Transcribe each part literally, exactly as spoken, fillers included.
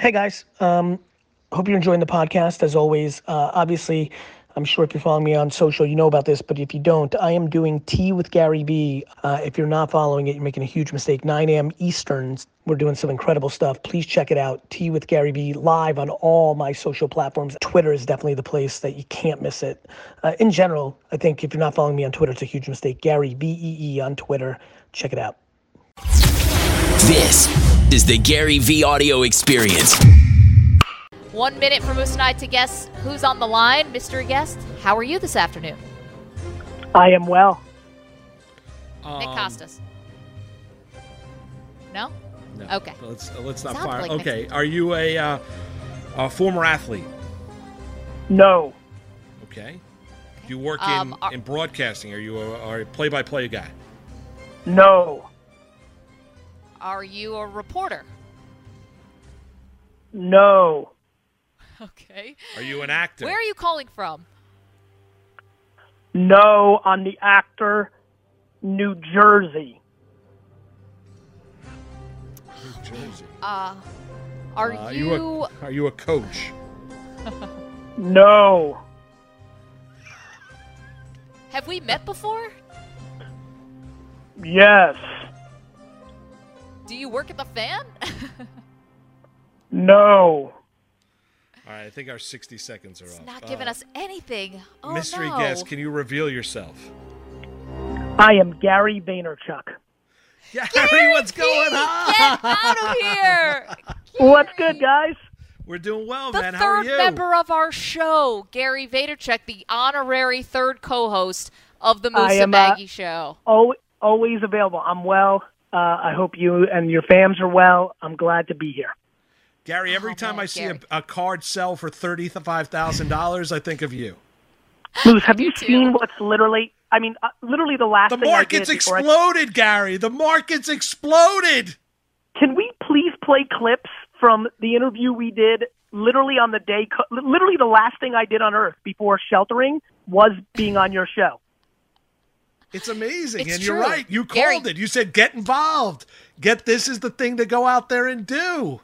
Hey guys, um, hope you're enjoying the podcast as always. Uh, obviously, I'm sure if you're following me on social, you know about this, but if you don't, I am doing Tea with Gary Vee. Uh, if you're not following it, you're making a huge mistake. nine a.m. Eastern, we're doing some incredible stuff. Please check it out. Tea with Gary Vee live on all my social platforms. Twitter is definitely the place that you can't miss it. Uh, in general, I think if you're not following me on Twitter, it's a huge mistake. Gary V E E on Twitter. Check it out. This is the Gary Vee audio experience. One minute for Moose and I to guess who's on the line. Mystery guest, how are you this afternoon? I am well. Um, Nick Costas. No? No. Okay. Let's let's not Sounds fire. like okay. Nick's- Are you a, uh, a former athlete? No. Okay. Do you work Um, in, are- in broadcasting? Are you a, are a play-by-play guy? No. Are you a reporter? No. Okay. Are you an actor? Where are you calling from? No on the actor, New Jersey. New Jersey. Uh, are Uh, you... a, are you a coach? No. Have we met before? Yes. Do you work at the Fan? No. All right. I think our sixty seconds are It's up. not giving Uh, us anything. Oh, mystery no. guest, can you reveal yourself? I am Gary Vaynerchuk. Gary, what's going on? Get out of here! What's good, guys? We're doing well, The man. How are third you? member of our show, Gary Vaynerchuk, the honorary third co-host of the Moose I and am, uh, Maggie Show. Al- Always available. I'm well. Uh, I hope you and your fams are well. I'm glad to be here. Gary, every Oh, time man, I see Gary. a, a card sell for thirty-five thousand dollars, I think of you. Moose, have you too. seen what's literally, I mean, uh, literally the last The thing market's I did before I- exploded, Gary. The market's exploded. Can we please play clips from the interview we did literally on the day, co- literally the last thing I did on earth before sheltering was being on your show. It's amazing. It's and you're true. right. You Gary- called it. You said, get involved. Get this is the thing to go out there and do.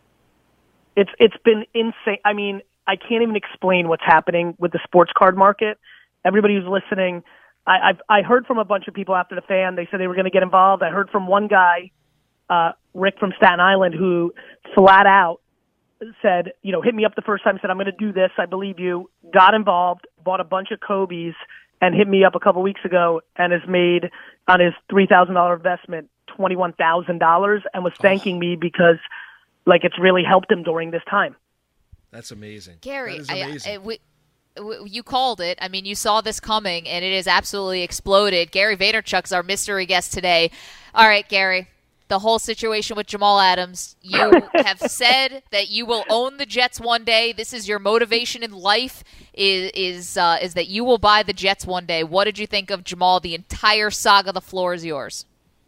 It's It's been insane. I mean, I can't even explain what's happening with the sports card market. Everybody who's listening, I, I've I heard from a bunch of people after the Fan. They said they were going to get involved. I heard from one guy, uh, Rick from Staten Island, who flat out said, you know, hit me up the first time, said, I'm going to do this. I believe you. Got involved, bought a bunch of Kobe's, and hit me up a couple weeks ago and has made on his three thousand dollars investment twenty-one thousand dollars and was thanking me because, like, it's really helped him during this time. That's amazing. Gary, that is I, amazing. I, we, w- you called it. I mean, you saw this coming, and it has absolutely exploded. Gary Vaynerchuk's our mystery guest today. All right, Gary, the whole situation with Jamal Adams. You have said that you will own the Jets one day. This is your motivation in life, is is uh, is that you will buy the Jets one day. What did you think of Jamal? The entire saga, the floor is yours.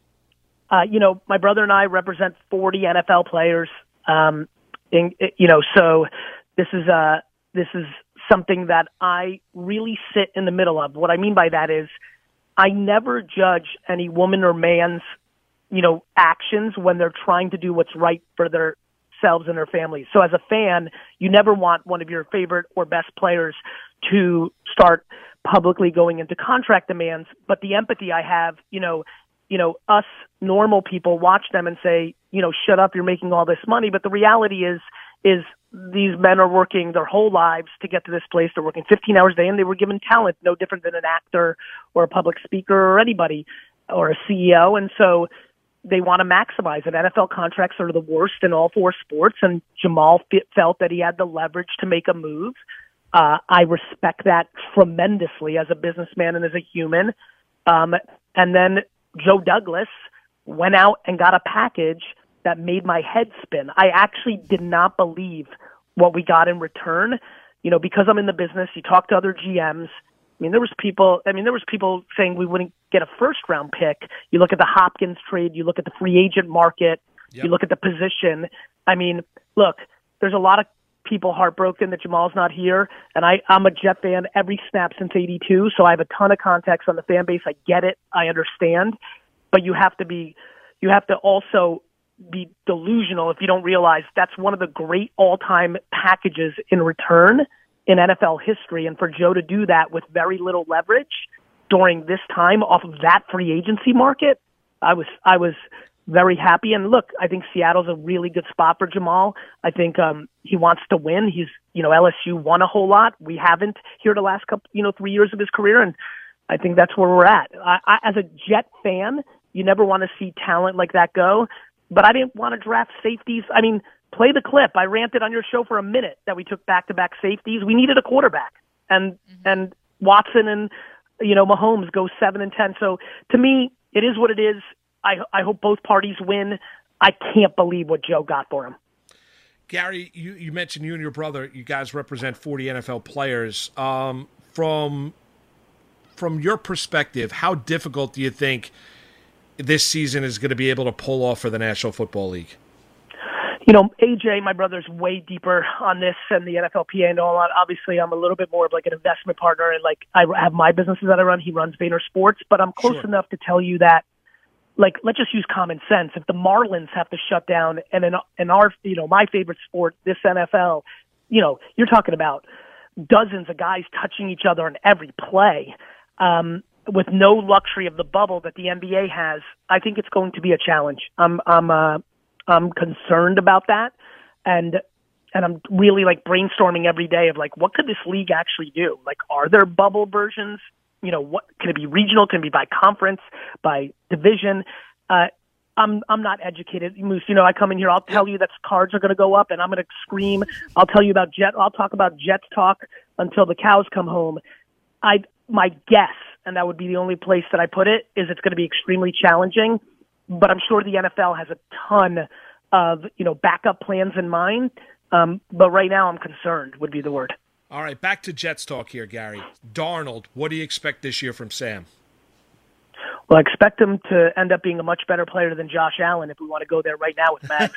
Uh, you know, my brother and I represent forty N F L players. Um, in, you know, so this is uh, this is something that I really sit in the middle of. What I mean by that is I never judge any woman or man's, you know, actions when they're trying to do what's right for themselves and their families. So as a fan, you never want one of your favorite or best players to start publicly going into contract demands. But the empathy I have, you know, you know, us normal people watch them and say, you know, shut up, you're making all this money. But the reality is, is these men are working their whole lives to get to this place. They're working fifteen hours a day, and they were given talent, no different than an actor or a public speaker or anybody or a C E O. And so they want to maximize it. N F L contracts are the worst in all four sports, and Jamal fit, felt that he had the leverage to make a move. Uh, I respect that tremendously as a businessman and as a human. Um, and then Joe Douglas went out and got a package that made my head spin. I actually did not believe what we got in return. You know, because I'm in the business, you talk to other G Ms. I mean, there was people, I mean, there was people saying we wouldn't get a first round pick. You look at the Hopkins trade, you look at the free agent market, Yep. you look at the position. I mean, look, there's a lot of people heartbroken that Jamal's not here. And I, I'm a Jet fan every snap since eighty-two. So I have a ton of context on the fan base. I get it. I understand, but you have to be, you have to also be delusional if you don't realize that's one of the great all-time packages in return in N F L history. And for Joe to do that with very little leverage during this time off of that free agency market, I was I was very happy. And look, I think Seattle's a really good spot for Jamal. I think um, he wants to win. He's, you know, L S U won a whole lot. We haven't here the last couple, you know, three years of his career. And I think that's where we're at. I, I, as a Jet fan, you never want to see talent like that go. But I didn't want to draft safeties. I mean, play the clip. I ranted on your show for a minute that we took back-to-back safeties. We needed a quarterback. And, mm-hmm. and Watson and, you know, Mahomes go seven and ten. So to me, it is what it is. I, I hope both parties win. I can't believe what Joe got for him. Gary, you, you mentioned you and your brother, you guys represent forty N F L players. Um, from from your perspective, how difficult do you think this season is going to be able to pull off for the National Football League? You know, A J, my brother's way deeper on this than the N F L P A and all that. Obviously, I'm a little bit more of like an investment partner, and like I have my businesses that I run. He runs Vayner Sports, but I'm close Sure. enough to tell you that, like, let's just use common sense. If the Marlins have to shut down, and in, in our, you know, my favorite sport, this N F L, you know, you're talking about dozens of guys touching each other in every play, um, with no luxury of the bubble that the N B A has. I think it's going to be a challenge. I'm, I'm, uh, I'm concerned about that, and and I'm really like brainstorming every day of like, what could this league actually do? Like, are there bubble versions? You know, what can it be regional? Can it be by conference, by division? Uh, I'm I'm not educated, Moose. You know, I come in here, I'll tell you that cards are going to go up, and I'm going to scream. I'll tell you about Jet. I'll talk about Jets talk until the cows come home. I my guess, and that would be the only place that I put it, is it's going to be extremely challenging. But I'm sure the N F L has a ton of, you know, backup plans in mind. Um, but right now, I'm concerned would be the word. All right, back to Jets talk here, Gary. Darnold, what do you expect this year from Sam? Well, I expect him to end up being a much better player than Josh Allen if we want to go there right now with Max.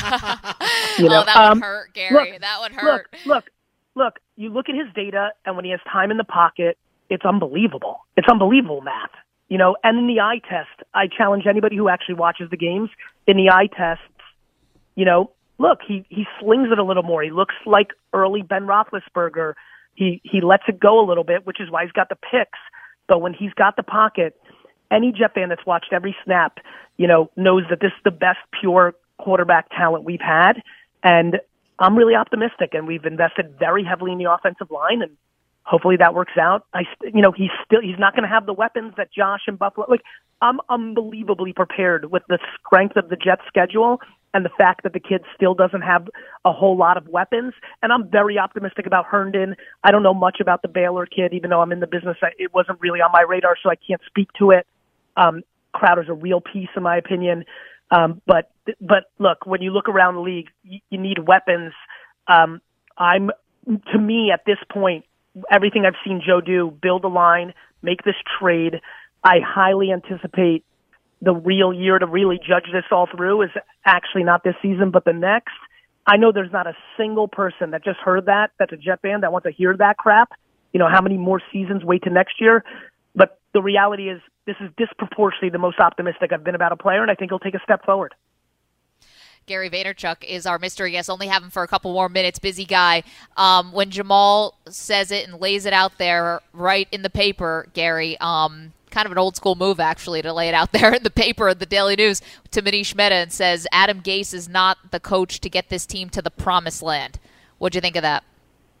you know, oh, that um, would hurt, Gary. Look, that would hurt. Look, look, look, you look at his data, and when he has time in the pocket, it's unbelievable. It's unbelievable math. You know, and in the eye test, I challenge anybody who actually watches the games. In the eye tests, you know, look, he, he slings it a little more. He looks like early Ben Roethlisberger. He he lets it go a little bit, which is why he's got the picks. But when he's got the pocket, any Jet fan that's watched every snap, you know, knows that this is the best pure quarterback talent we've had. And I'm really optimistic, and we've invested very heavily in the offensive line, and hopefully that works out. I, you know, he's still, he's not going to have the weapons that Josh and Buffalo, like, I'm unbelievably prepared with the strength of the Jets schedule and the fact that the kid still doesn't have a whole lot of weapons. And I'm very optimistic about Herndon. I don't know much about the Baylor kid, even though I'm in the business. It wasn't really on my radar, so I can't speak to it. Um, Crowder's a real piece, in my opinion. Um, but, but look, when you look around the league, you, you need weapons. Um, I'm, to me, at this point, everything I've seen Joe do, build a line, make this trade, I highly anticipate the real year to really judge this all through is actually not this season, but the next. I know there's not a single person that just heard that, that's a Jet fan, that wants to hear that crap. You know, how many more seasons wait to next year? But the reality is this is disproportionately the most optimistic I've been about a player, and I think he'll take a step forward. Gary Vaynerchuk is our mystery guest. Only have him for a couple more minutes. Busy guy. Um, when Jamal says it and lays it out there right in the paper, Gary, um, kind of an old school move, actually, to lay it out there in the paper of the Daily News to Manish Mehta and says, Adam Gase is not the coach to get this team to the promised land. What'd you think of that?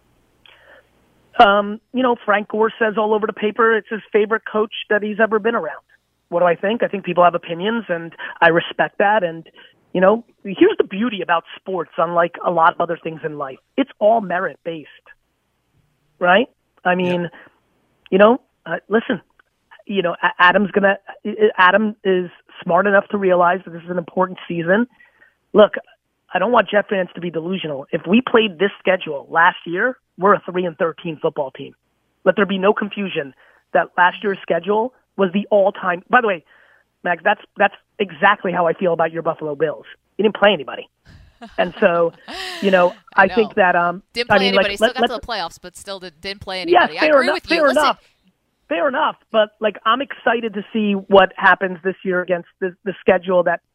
Um, you know, Frank Gore says all over the paper it's his favorite coach that he's ever been around. What do I think? I think people have opinions, and I respect that. And, you know, here's the beauty about sports, unlike a lot of other things in life. It's all merit-based, right? I mean, yeah. you know, uh, listen, you know, Adam's going to – Adam is smart enough to realize that this is an important season. Look, I don't want Jet fans to be delusional. If we played this schedule last year, we're a three and thirteen football team. Let there be no confusion that last year's schedule was the all-time – by the way, Max, that's that's exactly how I feel about your Buffalo Bills. You didn't play anybody. And so, you know, I, I know. think that um didn't play I mean, anybody, like, still let, got let, to the playoffs, but still did, didn't play anybody. Yeah, I agree enough, with you. Fair Listen. enough. Fair enough. But like I'm excited to see what happens this year against the, the schedule that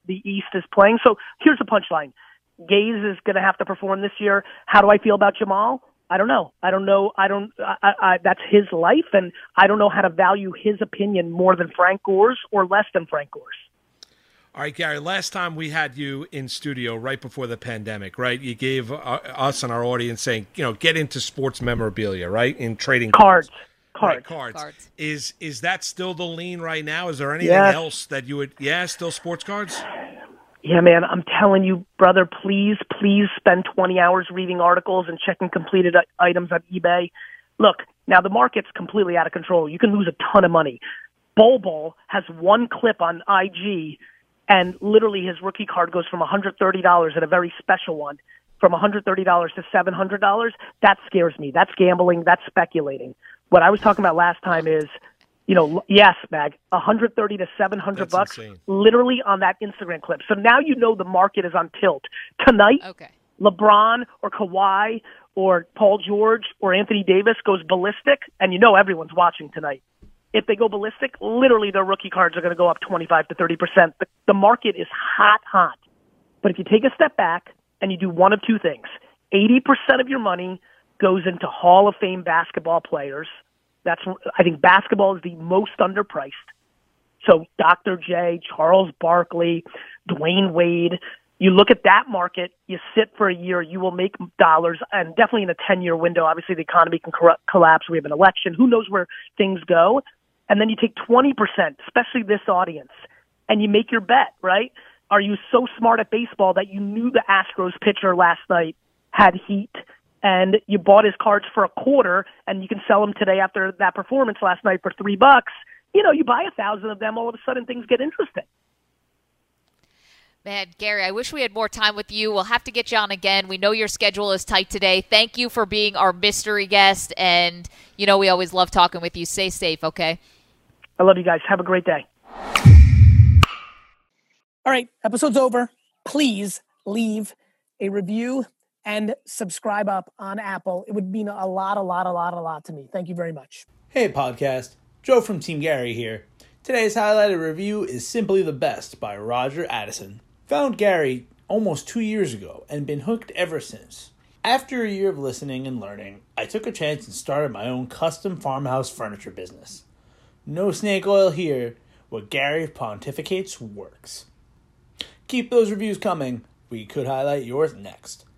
the East is playing. So here's the punchline. Gaze is going to have to perform this year. How do I feel about Jamal? I don't know. I don't know. I don't, I, I, that's his life, and I don't know how to value his opinion more than Frank Gore's or less than Frank Gore's. All right, Gary, last time we had you in studio right before the pandemic, right? You gave uh, us and our audience saying, you know, get into sports memorabilia, right? In trading cards. Cards. Cards. Right, cards. Cards. Is is that still the lean right now? Is there anything yes. else that you would, yeah, still sports cards? Yeah, man, I'm telling you, brother, please, please spend twenty hours reading articles and checking completed items on eBay. Look, now the market's completely out of control. You can lose a ton of money. Bol Bol has one clip on I G, and literally his rookie card goes from one hundred thirty dollars at a very special one, from one hundred thirty dollars to seven hundred dollars. That scares me. That's gambling. That's speculating. What I was talking about last time is, you know, yes, Mag, one hundred thirty to seven hundred That's bucks, insane. literally on that Instagram clip. So now you know the market is on tilt. Tonight, Okay. LeBron or Kawhi or Paul George or Anthony Davis goes ballistic, and you know everyone's watching tonight. If they go ballistic, literally their rookie cards are going to go up twenty-five to thirty percent. The, the market is hot, hot. But if you take a step back and you do one of two things, eighty percent of your money goes into Hall of Fame basketball players. That's, I think basketball is the most underpriced. So Doctor J, Charles Barkley, Dwayne Wade, you look at that market, you sit for a year, you will make dollars, and definitely in a ten-year window. Obviously, the economy can cor- collapse. We have an election. Who knows where things go? And then you take twenty percent, especially this audience, and you make your bet, right? Are you so smart at baseball that you knew the Astros pitcher last night had heat, and you bought his cards for a quarter, and you can sell them today after that performance last night for three bucks? You know, you buy a thousand of them, all of a sudden things get interesting. Man, Gary, I wish we had more time with you. We'll have to get you on again. We know your schedule is tight today. Thank you for being our mystery guest, and, you know, we always love talking with you. Stay safe, okay? I love you guys. Have a great day. All right, episode's over. Please leave a review and subscribe up on Apple. It would mean a lot, a lot, a lot, a lot to me. Thank you very much. Hey podcast, Joe from Team Gary here. Today's highlighted review is Simply the Best by Roger Addison. Found Gary almost two years ago and been hooked ever since. After a year of listening and learning, I took a chance and started my own custom farmhouse furniture business. No snake oil here. What Gary pontificates works. Keep those reviews coming. We could highlight yours next.